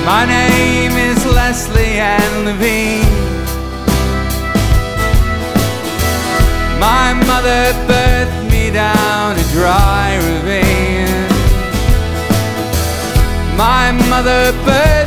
My name is Leslie Ann Levine. My mother birthed me down a dry ravine. My mother birthed